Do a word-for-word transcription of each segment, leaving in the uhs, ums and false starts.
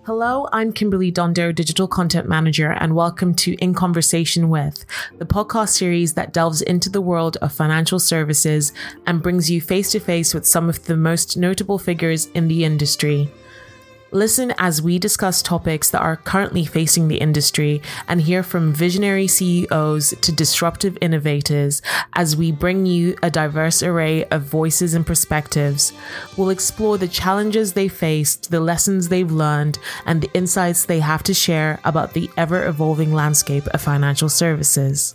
Hello, I'm Kimberly Dondo, Digital Content Manager, and welcome to In Conversation With, the podcast series that delves into the world of financial services and brings you face to face with some of the most notable figures in the industry. Listen as we discuss topics that are currently facing the industry and hear from visionary C E Os to disruptive innovators as we bring you a diverse array of voices and perspectives. We'll explore the challenges they faced, the lessons they've learned, and the insights they have to share about the ever-evolving landscape of financial services.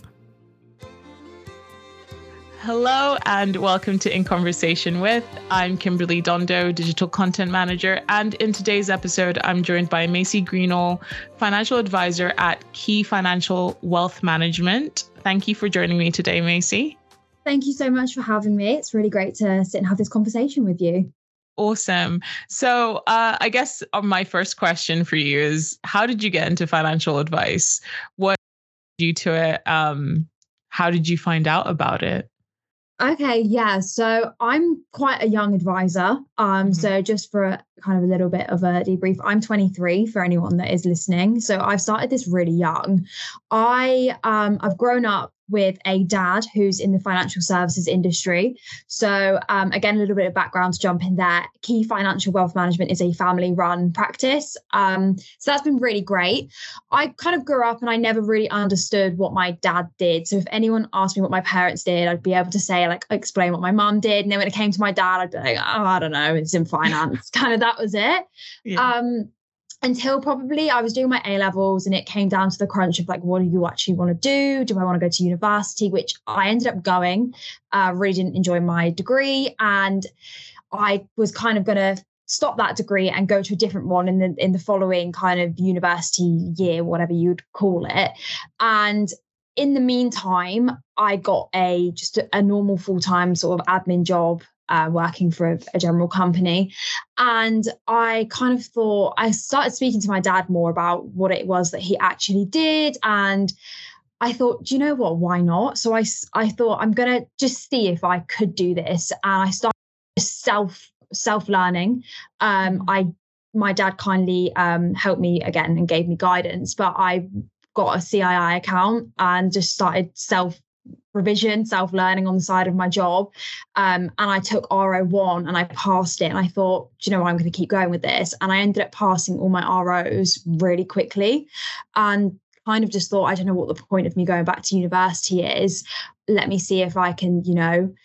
Hello and welcome to In Conversation With. I'm Kimberly Dondo, Digital Content Manager, and in today's episode, I'm joined by Macy Greenall, Financial Advisor at Key Financial Wealth Management. Thank you for joining me today, Macy. Thank you so much for having me. It's really great to sit and have this conversation with you. Awesome. So uh, I guess my first question for you is, how did you get into financial advice? What led you to it? Um, how did you find out about it? Okay, yeah. So I'm quite a young advisor. Um, mm-hmm. So just for a, kind of a little bit of a debrief, I'm twenty-three for anyone that is listening. So I've started this really young. I um, I've grown up with a dad who's in the financial services industry. So um, again, a little bit of background to jump in there. Key Financial Wealth Management is a family-run practice. Um, so that's been really great. I kind of grew up and I never really understood what my dad did. So if anyone asked me what my parents did, I'd be able to say, like, explain what my mum did. And then when it came to my dad, I'd be like, oh, I don't know, it's in finance. kind of that was it. Yeah. Um, Until probably I was doing my A-levels and it came down to the crunch of like, what do you actually want to do? Do I want to go to university? Which I ended up going, uh, really didn't enjoy my degree. And I was kind of going to stop that degree and go to a different one in the, in the following kind of university year, whatever you'd call it. And in the meantime, I got a just a, a normal full-time sort of admin job Uh, working for a, a general company. And I kind of thought, I started speaking to my dad more about what it was that he actually did. And I thought, do you know what, why not? So I, I thought, I'm going to just see if I could do this. And I started self, self-learning. Um, I, my dad kindly um, helped me again and gave me guidance, but I got a C I I account and just started self revision, self-learning on the side of my job. Um, and I took R O one and I passed it. And I thought, do you know what, I'm going to keep going with this. And I ended up passing all my R Os really quickly and kind of just thought, I don't know what the point of me going back to university is. Let me see if I can, you know,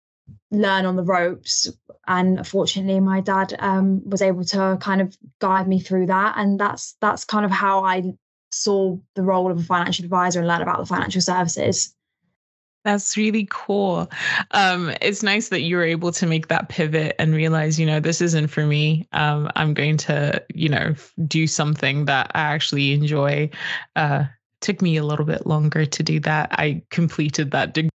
learn on the ropes. And fortunately, my dad um, was able to kind of guide me through that. And that's that's kind of how I saw the role of a financial advisor and learn about the financial services. That's really cool. Um, it's nice that you were able to make that pivot and realize, you know, this isn't for me. Um, I'm going to, you know, do something that I actually enjoy. Uh, took me a little bit longer to do that. I completed that degree.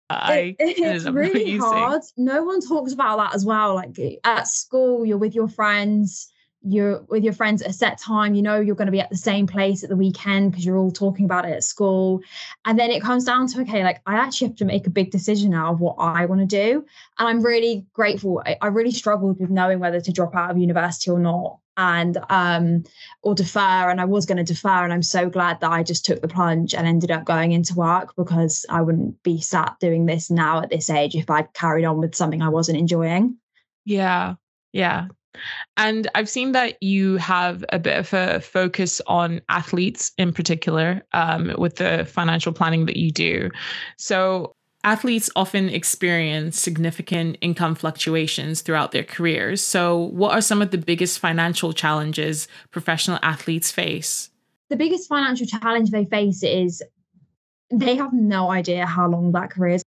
I it, it's really hard. No one talks about that as well. Like at school, you're with your friends. You're with your friends at a set time, you know, you're going to be at the same place at the weekend because you're all talking about it at school. And then it comes down to, okay, like I actually have to make a big decision now of what I want to do. And I'm really grateful. I, I really struggled with knowing whether to drop out of university or not and um, or defer. And I was going to defer. And I'm so glad that I just took the plunge and ended up going into work because I wouldn't be sat doing this now at this age if I'd carried on with something I wasn't enjoying. Yeah, yeah. And I've seen that you have a bit of a focus on athletes in particular um, with the financial planning that you do. So athletes often experience significant income fluctuations throughout their careers. So what are some of the biggest financial challenges professional athletes face? The biggest financial challenge they face is they have no idea how long that career is.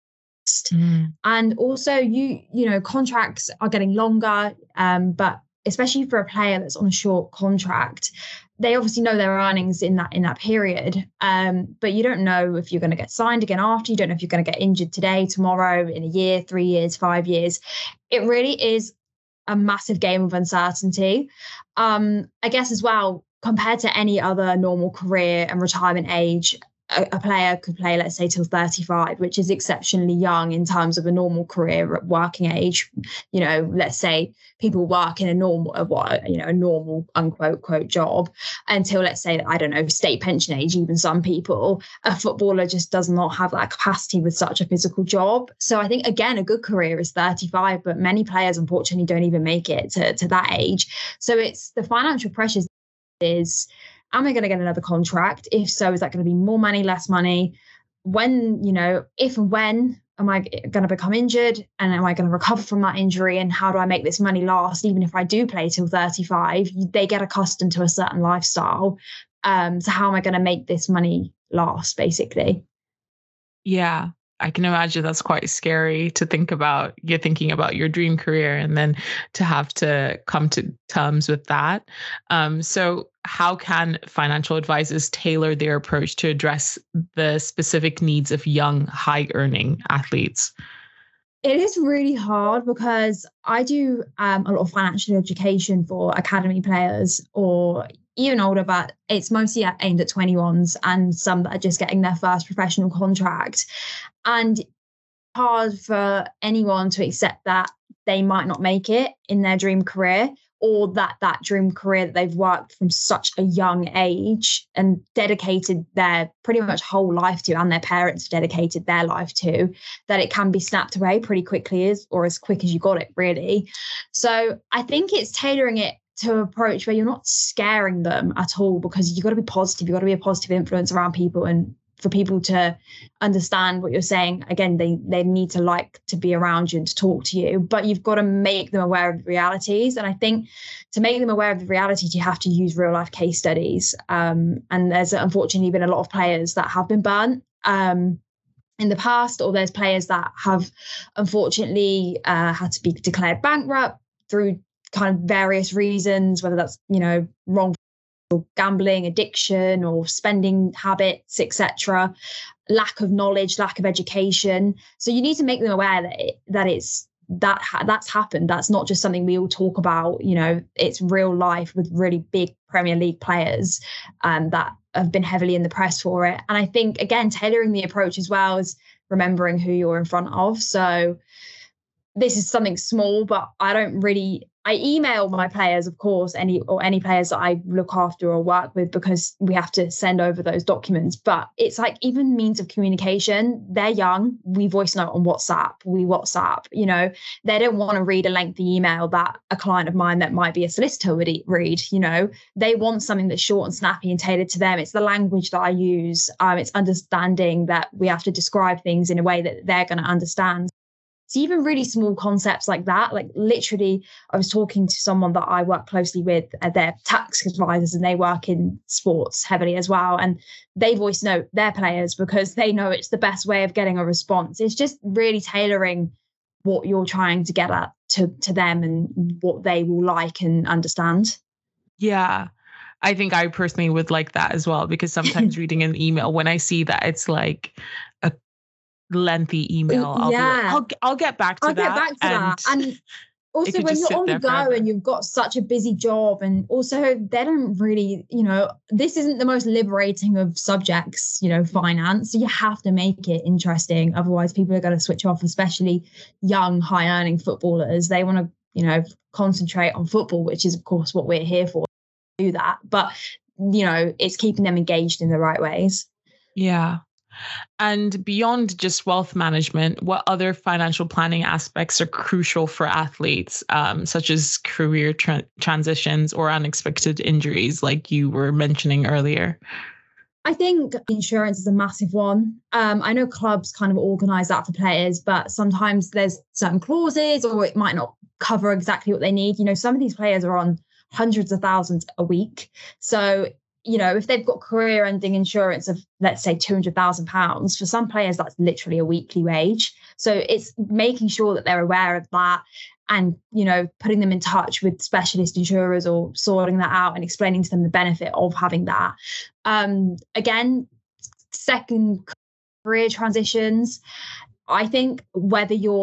Mm. And also, you you know, contracts are getting longer, um, but especially for a player that's on a short contract, they obviously know their earnings in that in that period. Um, but you don't know if you're going to get signed again after. You don't know if you're going to get injured today, tomorrow, in a year, three years, five years. It really is a massive game of uncertainty. Um, I guess as well, compared to any other normal career and retirement age, a, a player could play, let's say, till thirty-five, which is exceptionally young in terms of a normal career at working age. You know, let's say people work in a normal, a, what, you know, a normal unquote quote job until, let's say, I don't know, state pension age. Even some people, a footballer just does not have that capacity with such a physical job. So I think, again, a good career is thirty-five, but many players unfortunately don't even make it to, to that age. So it's the financial pressures is, am I going to get another contract? If so, is that going to be more money, less money? When, you know, if and when am I going to become injured, and am I going to recover from that injury? And how do I make this money last? Even if I do play till thirty-five, they get accustomed to a certain lifestyle. Um, so how am I going to make this money last, basically? Yeah. I can imagine that's quite scary to think about. You're thinking about your dream career and then to have to come to terms with that. Um, so how can financial advisors tailor their approach to address the specific needs of young, high earning athletes? It is really hard because I do um, a lot of financial education for academy players or even older, but it's mostly aimed at twenty-ones and some that are just getting their first professional contract. And it's hard for anyone to accept that they might not make it in their dream career, or that that dream career that they've worked from such a young age and dedicated their pretty much whole life to, and their parents dedicated their life to, that it can be snapped away pretty quickly, as or as quick as you got it, really. So I think it's tailoring it to an approach where you're not scaring them at all, because you've got to be positive. You've got to be a positive influence around people, and for people to understand what you're saying. Again, they they need to like to be around you and to talk to you, but you've got to make them aware of the realities. And I think to make them aware of the realities, you have to use real life case studies. Um, and there's unfortunately been a lot of players that have been burnt um, in the past, or there's players that have unfortunately uh, had to be declared bankrupt through kind of various reasons, whether that's, you know, wrong gambling, addiction, or spending habits, et cetera, lack of knowledge, lack of education. So you need to make them aware that it, that it's that ha- that's happened. That's not just something we all talk about. You know, it's real life with really big Premier League players um, that have been heavily in the press for it. And I think, again, tailoring the approach as well as remembering who you're in front of. So this is something small, but I don't really, I email my players, of course, any or any players that I look after or work with, because we have to send over those documents. But it's like even means of communication. They're young. We voice note on WhatsApp. We WhatsApp, you know, they don't want to read a lengthy email that a client of mine that might be a solicitor would read, you know, they want something that's short and snappy and tailored to them. It's the language that I use. Um, it's understanding that we have to describe things in a way that they're going to understand. So even really small concepts like that, like literally, I was talking to someone that I work closely with, uh, they're tax advisors and they work in sports heavily as well. And they voice note their players because they know it's the best way of getting a response. It's just really tailoring what you're trying to get at to, to them and what they will like and understand. Yeah. I think I personally would like that as well, because sometimes reading an email, when I see that it's like a lengthy email, I'll yeah. be like, I'll, I'll get back to I'll that. I'll get back to and that. And also when you're on the go forever. And you've got such a busy job, and also they don't really, you know, this isn't the most liberating of subjects, you know, finance. So you have to make it interesting. Otherwise people are going to switch off, especially young, high earning footballers. They want to, you know, concentrate on football, which is of course what we're here for, do that. But, you know, it's keeping them engaged in the right ways. Yeah. And beyond just wealth management, what other financial planning aspects are crucial for athletes, um, such as career tra- transitions or unexpected injuries, like you were mentioning earlier? I think insurance is a massive one. Um, I know clubs kind of organise that for players, but sometimes there's certain clauses or it might not cover exactly what they need. You know, some of these players are on hundreds of thousands a week. So you know, if they've got career-ending insurance of, let's say, two hundred thousand pounds, for some players, that's literally a weekly wage. So it's making sure that they're aware of that and, you know, putting them in touch with specialist insurers or sorting that out and explaining to them the benefit of having that. Um, again, second, career transitions. I think whether you're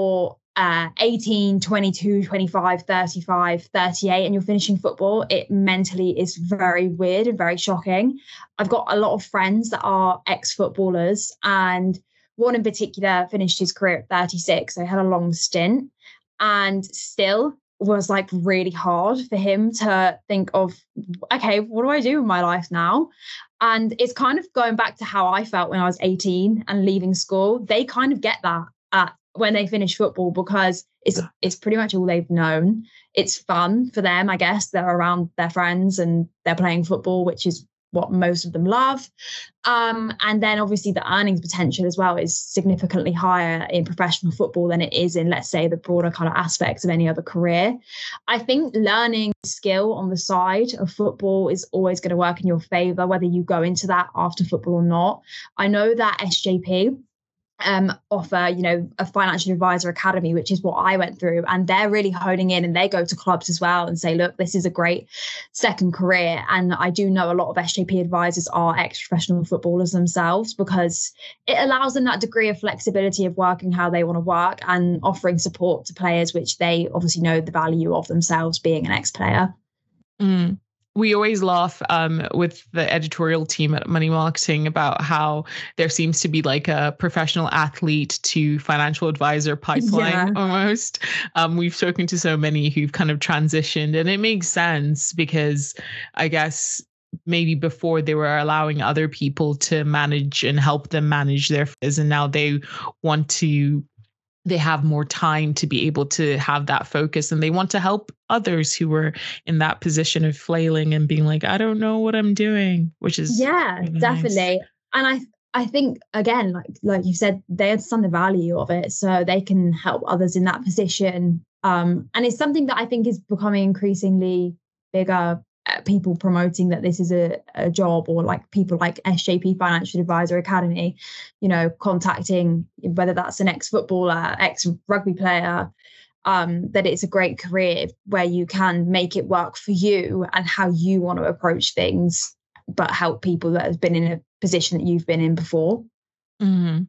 uh, eighteen, twenty-two, twenty-five, thirty-five, thirty-eight, and you're finishing football, it mentally is very weird and very shocking. I've got a lot of friends that are ex-footballers, and one in particular finished his career at thirty-six, so he had a long stint, and still was like really hard for him to think of, okay, what do I do with my life now? And it's kind of going back to how I felt when I was eighteen and leaving school. They kind of get that at when they finish football, because it's it's pretty much all they've known. It's fun for them, I guess. They're around their friends and they're playing football, which is what most of them love. Um, and then obviously the earnings potential as well is significantly higher in professional football than it is in, let's say, the broader kind of aspects of any other career. I think learning skill on the side of football is always going to work in your favor, whether you go into that after football or not. I know that S J P um, offer, you know, a financial advisor academy, which is what I went through. And they're really honing in, and they go to clubs as well and say, look, this is a great second career. And I do know a lot of S J P advisors are ex-professional footballers themselves, because it allows them that degree of flexibility of working how they want to work and offering support to players, which they obviously know the value of themselves being an ex-player. Mm. We always laugh um, with the editorial team at Money Marketing about how there seems to be like a professional athlete to financial advisor pipeline yeah. almost. Um, we've spoken to so many who've kind of transitioned, and it makes sense because I guess maybe before they were allowing other people to manage and help them manage their fizz, and now they want to they have more time to be able to have that focus, and they want to help others who were in that position of flailing and being like, I don't know what I'm doing, which is yeah, really definitely. Nice. And I I think, again, like like you said, they understand the value of it, so they can help others in that position. Um, and it's something that I think is becoming increasingly bigger. People promoting that this is a, a job, or like people like S J P Financial Advisor Academy, you know, contacting whether that's an ex-footballer, ex-rugby player, um, that it's a great career where you can make it work for you and how you want to approach things, but help people that have been in a position that you've been in before. Mm-hmm.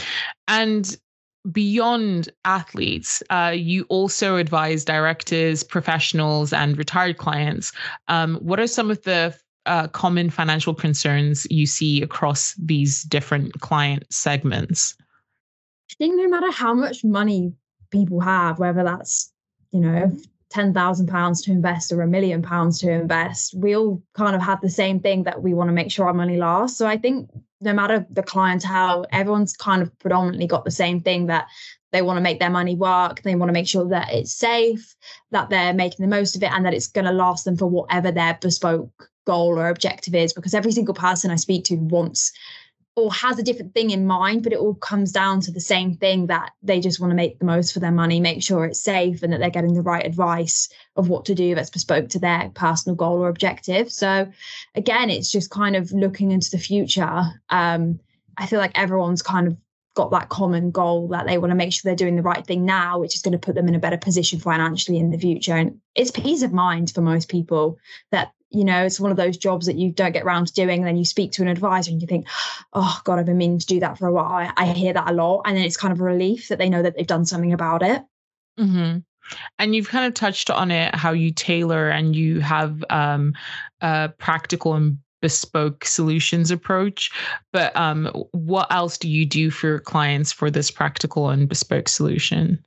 And beyond athletes, uh, you also advise directors, professionals, and retired clients. Um, what are some of the uh, common financial concerns you see across these different client segments? I think no matter how much money people have, whether that's, you know, ten thousand pounds to invest or a million pounds to invest, we all kind of have the same thing, that we want to make sure our money lasts. So I think no matter the clientele, everyone's kind of predominantly got the same thing, that they want to make their money work. They want to make sure that it's safe, that they're making the most of it, and that it's going to last them for whatever their bespoke goal or objective is. Because every single person I speak to wants or has a different thing in mind, but it all comes down to the same thing, that they just want to make the most for their money, make sure it's safe, and that they're getting the right advice of what to do that's bespoke to their personal goal or objective. So again, it's just kind of looking into the future. Um, I feel like everyone's kind of got that common goal, that they want to make sure they're doing the right thing now, which is going to put them in a better position financially in the future. And it's peace of mind for most people, that, you know, it's one of those jobs that you don't get around to doing. And then you speak to an advisor and you think, oh God, I've been meaning to do that for a while. I, I hear that a lot. And then it's kind of a relief that they know that they've done something about it. Mm-hmm. And you've kind of touched on it, how you tailor and you have um, a practical and bespoke solutions approach. But um, what else do you do for your clients for this practical and bespoke solution?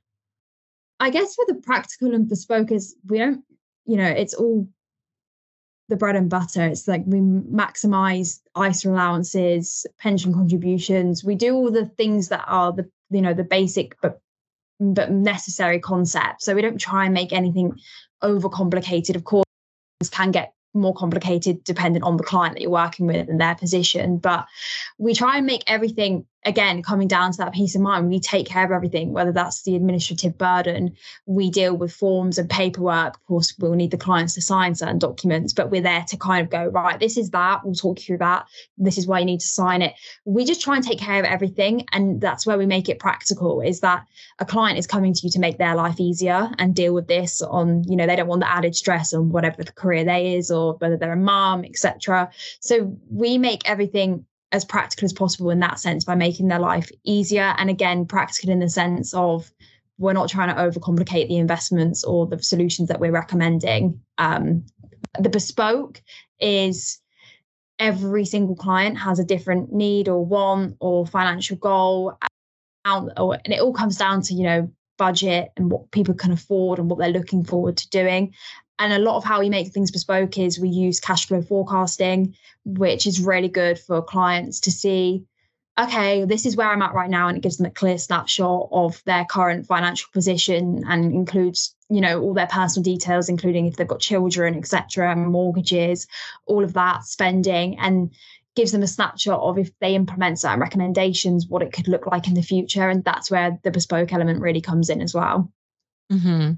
I guess for the practical and bespoke is, we don't, you know, it's all the bread and butter. It's like we maximize I S A allowances, pension contributions. We do all the things that are the, you know, the basic but but necessary concepts. So we don't try and make anything overcomplicated. Of course, it can get more complicated depending on the client that you're working with and their position. But we try and make everything, again, coming down to that peace of mind. We take care of everything, whether that's the administrative burden. We deal with forms and paperwork. Of course, we'll need the clients to sign certain documents, but we're there to kind of go, right, this is that. We'll talk you through that. This is why you need to sign it. We just try and take care of everything. And that's where we make it practical, is that a client is coming to you to make their life easier and deal with this on, you know, they don't want the added stress on whatever the career they is, or whether they're a mom, et cetera. So we make everything as practical as possible in that sense, by making their life easier. And again, practical in the sense of we're not trying to overcomplicate the investments or the solutions that we're recommending. Um, the bespoke is every single client has a different need or want or financial goal. And it all comes down to, you know, budget and what people can afford and what they're looking forward to doing. And a lot of how we make things bespoke is we use cash flow forecasting, which is really good for clients to see, okay, this is where I'm at right now. And it gives them a clear snapshot of their current financial position and includes, you know, all their personal details, including if they've got children, et cetera, mortgages, all of that spending, and gives them a snapshot of if they implement certain recommendations, what it could look like in the future. And that's where the bespoke element really comes in as well. Mm-hmm.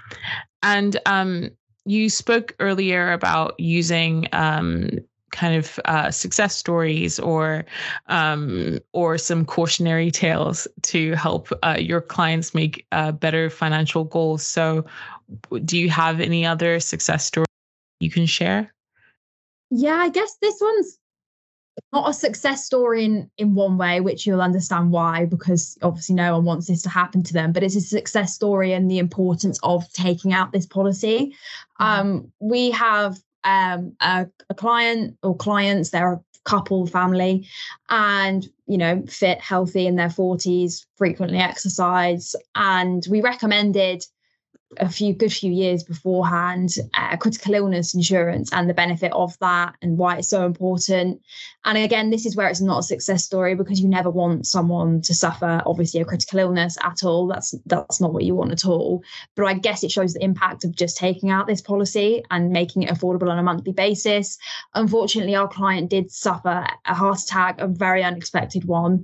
And um, you spoke earlier about using um, kind of uh, success stories or um, or some cautionary tales to help uh, your clients make uh, better financial goals. So do you have any other success stories you can share? Yeah, I guess this one's not a success story in, in one way, which you'll understand why, because obviously no one wants this to happen to them, but it's a success story and the importance of taking out this policy. Mm-hmm. Um, we have um, a, a client or clients, they're a couple, family, and, you know, fit, healthy in their forties, frequently exercise. And we recommended a few good few years beforehand, uh, critical illness insurance and the benefit of that and why it's so important. And again, this is where it's not a success story because you never want someone to suffer, obviously, a critical illness at all. That's that's not what you want at all. But I guess it shows the impact of just taking out this policy and making it affordable on a monthly basis. Unfortunately, our client did suffer a heart attack, a very unexpected one.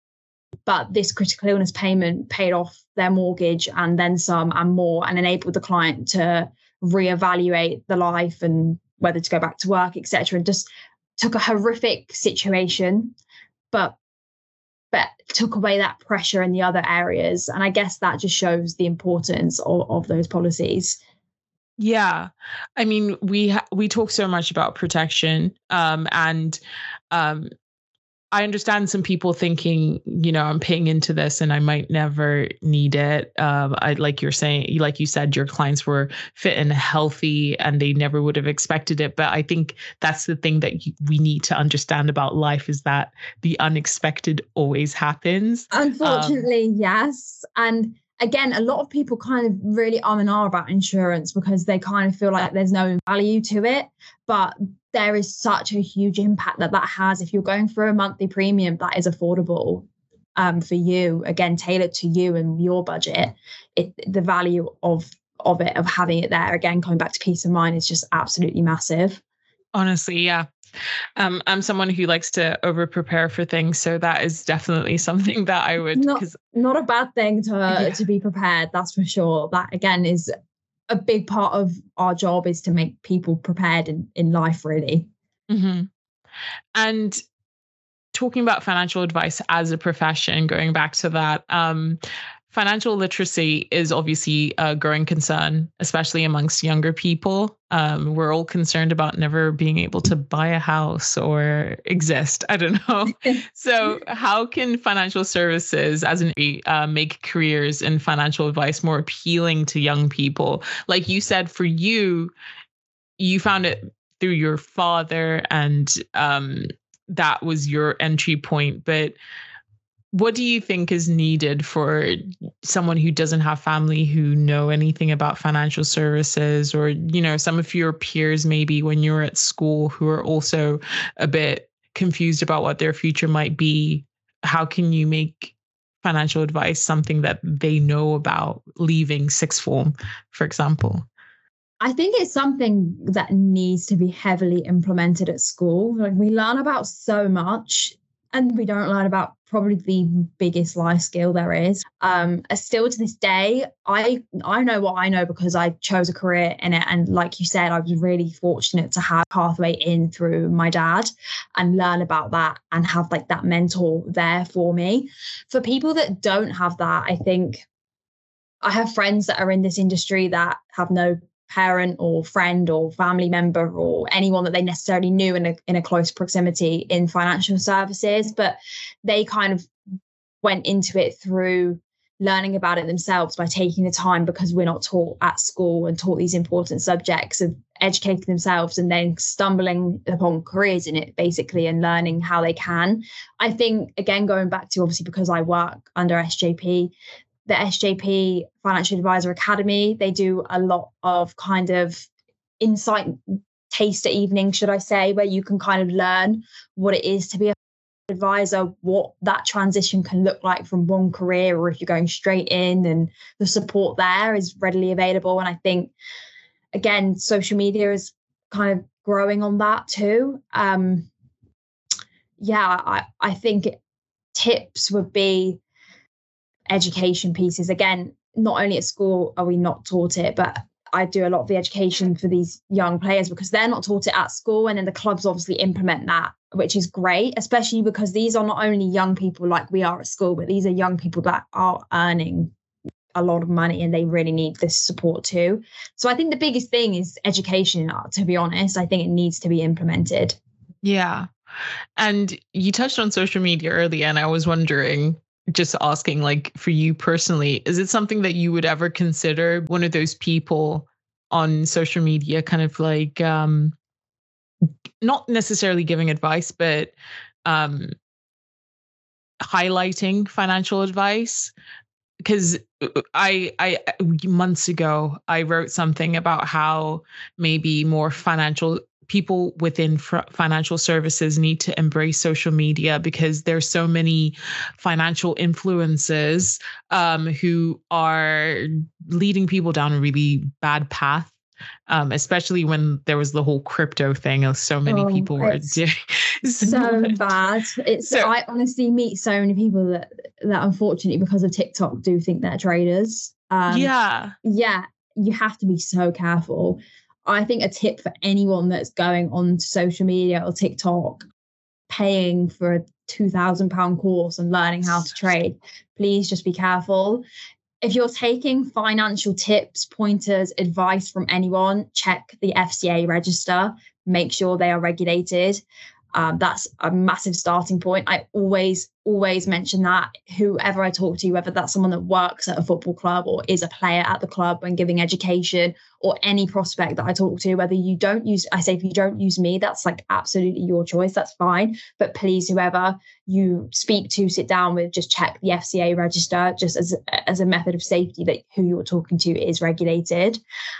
But this critical illness payment paid off their mortgage and then some and more, and enabled the client to reevaluate the life and whether to go back to work, et cetera. And just took a horrific situation, but but took away that pressure in the other areas. And I guess that just shows the importance of, of those policies. Yeah. I mean, we ha- we talk so much about protection um, and um I understand some people thinking, you know, I'm paying into this and I might never need it. Um, I like you're saying, like you said, your clients were fit and healthy and they never would have expected it. But I think that's the thing that you, we need to understand about life is that the unexpected always happens. Unfortunately, um, yes. And again, a lot of people kind of really um and ah about insurance because they kind of feel like there's no value to it. But there is such a huge impact that that has. If you're going for a monthly premium that is affordable um, for you, again, tailored to you and your budget, it, the value of of it, of having it there, again, coming back to peace of mind, is just absolutely massive. Honestly, yeah. Um, I'm someone who likes to over prepare for things. So that is definitely something that I would... Not, not a bad thing to, yeah. to be prepared, that's for sure. That, again, is a big part of our job, is to make people prepared in, in life, really. Mm-hmm. And talking about financial advice as a profession, going back to that, um, financial literacy is obviously a growing concern, especially amongst younger people. Um, we're all concerned about never being able to buy a house or exist. I don't know. So how can financial services as an uh, make careers in financial advice more appealing to young people? Like you said, for you, you found it through your father and um, that was your entry point. But what do you think is needed for someone who doesn't have family who know anything about financial services, or, you know, some of your peers maybe when you were at school who are also a bit confused about what their future might be? How can you make financial advice something that they know about leaving sixth form, for example? I think it's something that needs to be heavily implemented at school. Like, we learn about so much, and we don't learn about probably the biggest life skill there is. Um, still to this day, I I know what I know because I chose a career in it. And like you said, I was really fortunate to have a pathway in through my dad and learn about that and have like that mentor there for me. For people that don't have that, I think I have friends that are in this industry that have no parent or friend or family member or anyone that they necessarily knew in a in a close proximity in financial services, but they kind of went into it through learning about it themselves by taking the time, because we're not taught at school and taught these important subjects, of educating themselves and then stumbling upon careers in it basically and learning how they can. I think, again, going back to, obviously because I work under S J P, the S J P Financial Advisor Academy, they do a lot of kind of insight taster evening, should I say, where you can kind of learn what it is to be a advisor, what that transition can look like from one career, or if you're going straight in, and the support there is readily available. And I think, again, social media is kind of growing on that too. Um, yeah, I, I think tips would be education pieces. Again, not only at school are we not taught it, but I do a lot of the education for these young players because they're not taught it at school, and then the clubs obviously implement that, which is great, especially because these are not only young people like we are at school, but these are young people that are earning a lot of money and they really need this support too. So I think the biggest thing is education, to be honest. I think it needs to be implemented. Yeah. And you touched on social media earlier, and I was wondering, just asking, like, for you personally, is it something that you would ever consider one of those people on social media, kind of like, um, not necessarily giving advice, but um, highlighting financial advice? Because I, I, months ago, I wrote something about how maybe more financial people within fr- financial services need to embrace social media, because there's so many financial influencers um, who are leading people down a really bad path. Um, especially when there was the whole crypto thing, so many oh, people were doing so bad. It's so, I honestly meet so many people that that unfortunately, because of TikTok, do think they're traders. Um, yeah, yeah, you have to be so careful. I think a tip for anyone that's going on to social media or TikTok, paying for a two thousand pound course and learning how to trade, please just be careful. If you're taking financial tips, pointers, advice from anyone, check the F C A register, make sure they are regulated. Um, that's a massive starting point. I always, always mention that. Whoever I talk to, whether that's someone that works at a football club or is a player at the club when giving education, or any prospect that I talk to, whether you don't use, I say if you don't use me, that's like absolutely your choice, that's fine. But please, whoever you speak to, sit down with, just check the F C A register, just as, as a method of safety that who you're talking to is regulated.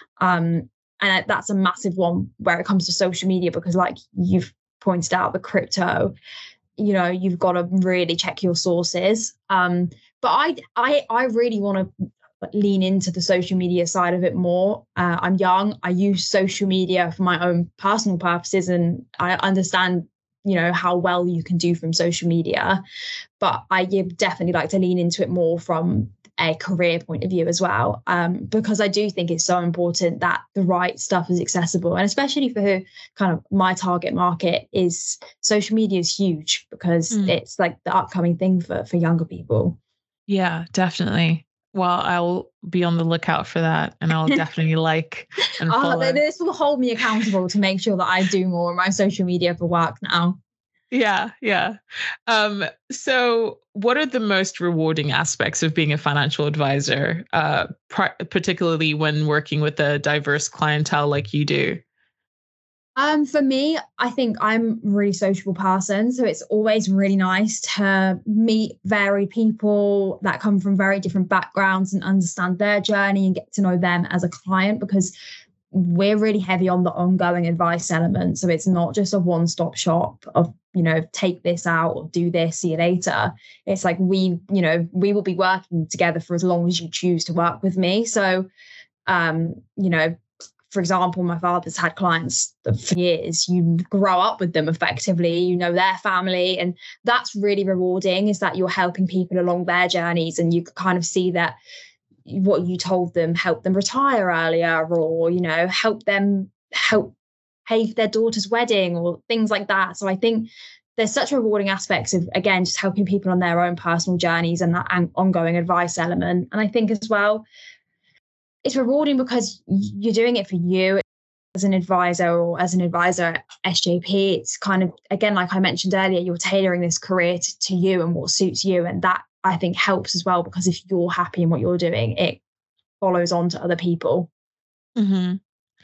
Um, and that's a massive one where it comes to social media, because like you've pointed out, the crypto, you know, you've got to really check your sources. Um, but I, I, I really want to lean into the social media side of it more. Uh, I'm young. I use social media for my own personal purposes, and I understand, you know, how well you can do from social media. But I definitely like to lean into it more from a career point of view as well, um, because I do think it's so important that the right stuff is accessible, and especially for who kind of my target market is. Social media is huge because mm. it's like the upcoming thing for for younger people. Yeah, definitely. Well, I'll be on the lookout for that, and I'll definitely like and follow. Uh, this will hold me accountable to make sure that I do more on my social media for work now. Yeah, yeah. Um, so what are the most rewarding aspects of being a financial advisor, uh, pr- particularly when working with a diverse clientele like you do? Um, for me, I think I'm a really sociable person. So it's always really nice to meet varied people that come from very different backgrounds and understand their journey and get to know them as a client, because we're really heavy on the ongoing advice element. So it's not just a one-stop shop of, you know, take this out or do this, see you later. It's like we, you know, we will be working together for as long as you choose to work with me. So, um, you know, for example, my father's had clients for years. You grow up with them effectively, you know, their family. And that's really rewarding, is that you're helping people along their journeys, and you kind of see that what you told them helped them retire earlier, or, you know, help them help pay for their daughter's wedding or things like that. So I think there's such rewarding aspects of, again, just helping people on their own personal journeys and that ongoing advice element. And I think as well, it's rewarding because you're doing it for you as an advisor, or as an advisor at S J P. It's kind of, again, like I mentioned earlier, you're tailoring this career to, to you and what suits you. And that, I think helps as well, because if you're happy in what you're doing, it follows on to other people. Mm-hmm.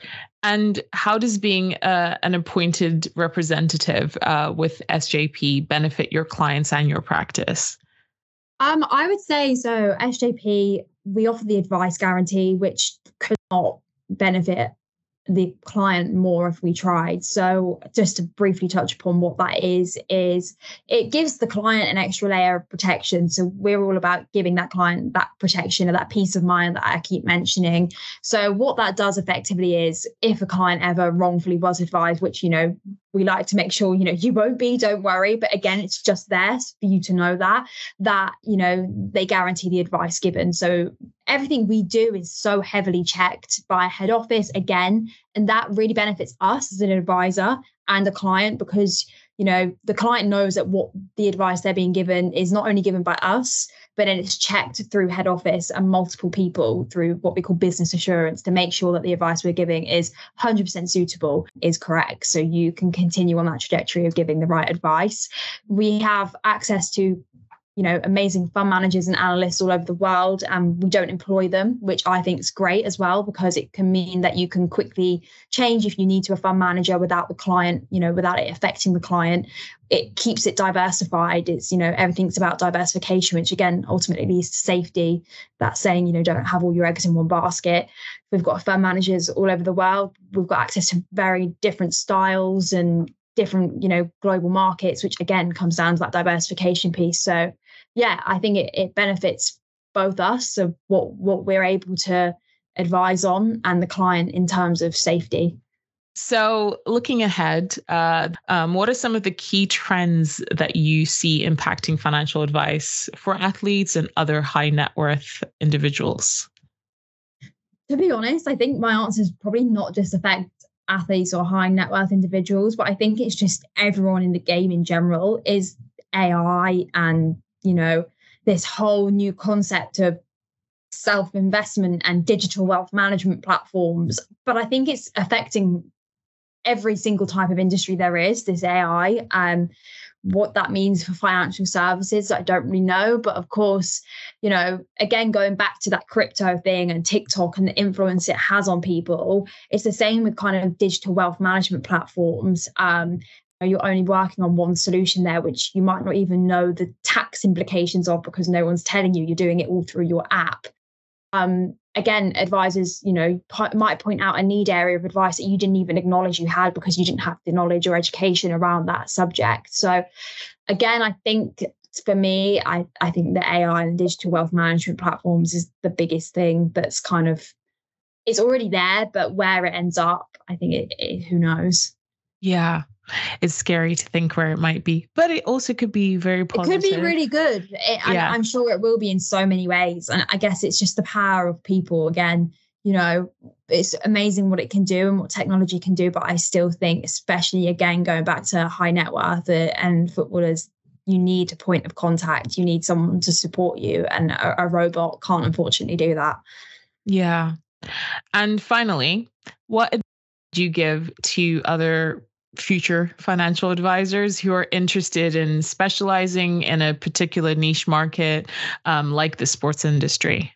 And how does being uh, an appointed representative uh, with S J P benefit your clients and your practice? Um, I would say so. S J P, we offer the advice guarantee, which could not benefit the client more if we tried. So just to briefly touch upon what that is, is it gives the client an extra layer of protection. So we're all about giving that client that protection or that peace of mind that I keep mentioning. So what that does effectively is, if a client ever wrongfully was advised, which, you know, we like to make sure, you know, you won't be, don't worry. But again, it's just there for you to know that, that, you know, they guarantee the advice given. So everything we do is so heavily checked by head office again. And that really benefits us as an advisor and a client, because, you know, the client knows that what the advice they're being given is not only given by us, but then it's checked through head office and multiple people through what we call business assurance to make sure that the advice we're giving is one hundred percent suitable, is correct. So you can continue on that trajectory of giving the right advice. We have access to, you know, amazing fund managers and analysts all over the world, and we don't employ them, which I think is great as well, because it can mean that you can quickly change if you need to a fund manager without the client, you know, without it affecting the client. It keeps it diversified. It's, you know, everything's about diversification, which again, ultimately leads to safety. That saying, you know, don't have all your eggs in one basket. We've got fund managers all over the world. We've got access to very different styles and different, you know, global markets, which again comes down to that diversification piece. So yeah, I think it, it benefits both us of what, what we're able to advise on and the client in terms of safety. So looking ahead, uh, um, what are some of the key trends that you see impacting financial advice for athletes and other high net worth individuals? To be honest, I think my answer is probably not just affect athletes or high net worth individuals, but I think it's just everyone in the game in general is A I and, you know, this whole new concept of self-investment and digital wealth management platforms. But I think it's affecting every single type of industry there is, this A I. Um, what that means for financial services, I don't really know. But of course, you know, again, going back to that crypto thing and TikTok and the influence it has on people, it's the same with kind of digital wealth management platforms. Um, you're only working on one solution there, which you might not even know the tax implications of, because no one's telling you. You're doing it all through your app. Um, again, advisors, you know, p- might point out a need area of advice that you didn't even acknowledge you had because you didn't have the knowledge or education around that subject. So again, I think for me, I, I think the A I and digital wealth management platforms is the biggest thing that's kind of, it's already there, but where it ends up, I think it, it who knows. Yeah. It's scary to think where it might be, but it also could be very positive. It could be really good. It, yeah. I'm sure it will be in so many ways. And I guess it's just the power of people. Again, you know, it's amazing what it can do and what technology can do. But I still think, especially again, going back to high net worth and footballers, you need a point of contact. You need someone to support you. And a, a robot can't unfortunately do that. Yeah. And finally, what advice do you give to other future financial advisors who are interested in specializing in a particular niche market, um, like the sports industry?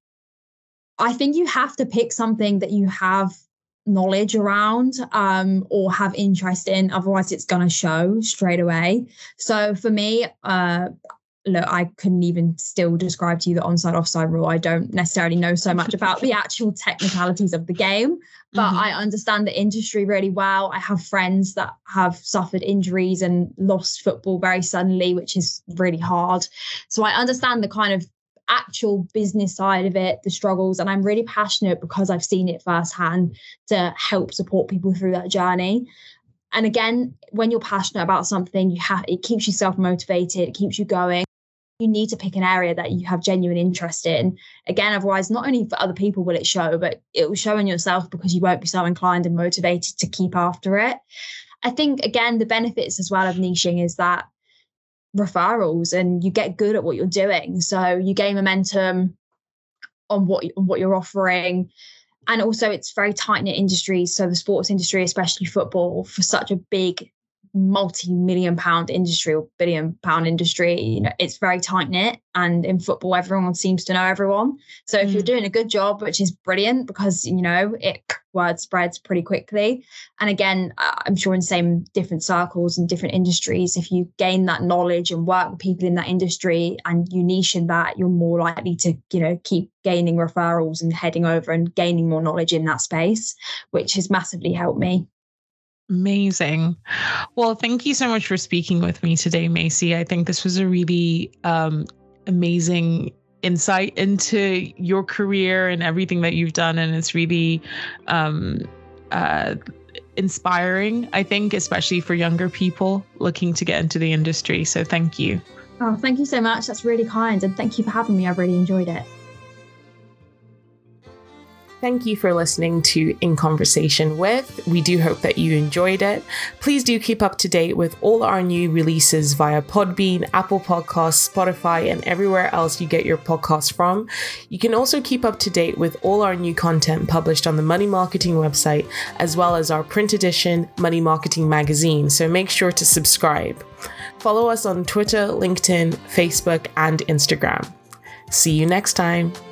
I think you have to pick something that you have knowledge around um, or have interest in. Otherwise, it's going to show straight away. So for me, uh, look, I couldn't even still describe to you the onside offside rule. I don't necessarily know so much about the actual technicalities of the game, but mm-hmm. I understand the industry really well. I have friends that have suffered injuries and lost football very suddenly, which is really hard. So I understand the kind of actual business side of it, the struggles, and I'm really passionate because I've seen it firsthand to help support people through that journey. And again, when you're passionate about something, you have it keeps you self-motivated, it keeps you going. You need to pick an area that you have genuine interest in. Again, otherwise, not only for other people will it show, but it will show in yourself because you won't be so inclined and motivated to keep after it. I think, again, the benefits as well of niching is that referrals, and you get good at what you're doing. So you gain momentum on what, on what you're offering. And also it's very tight-knit industry. So the sports industry, especially football, for such a big multi-million pound industry or billion pound industry, you know, it's very tight knit, and in football everyone seems to know everyone. So if mm. you're doing a good job, which is brilliant because, you know, it word spreads pretty quickly. And again, I'm sure in the same different circles and different industries, if you gain that knowledge and work with people in that industry and you niche in that, you're more likely to, you know, keep gaining referrals and heading over and gaining more knowledge in that space, which has massively helped me. Amazing. Well, thank you so much for speaking with me today, Macy. I think this was a really um, amazing insight into your career and everything that you've done. And it's really um, uh, inspiring, I think, especially for younger people looking to get into the industry. So thank you. Oh, thank you so much. That's really kind. And thank you for having me. I've really enjoyed it. Thank you for listening to In Conversation With. We do hope that you enjoyed it. Please do keep up to date with all our new releases via Podbean, Apple Podcasts, Spotify, and everywhere else you get your podcasts from. You can also keep up to date with all our new content published on the Money Marketing website, as well as our print edition Money Marketing magazine. So make sure to subscribe. Follow us on Twitter, LinkedIn, Facebook, and Instagram. See you next time.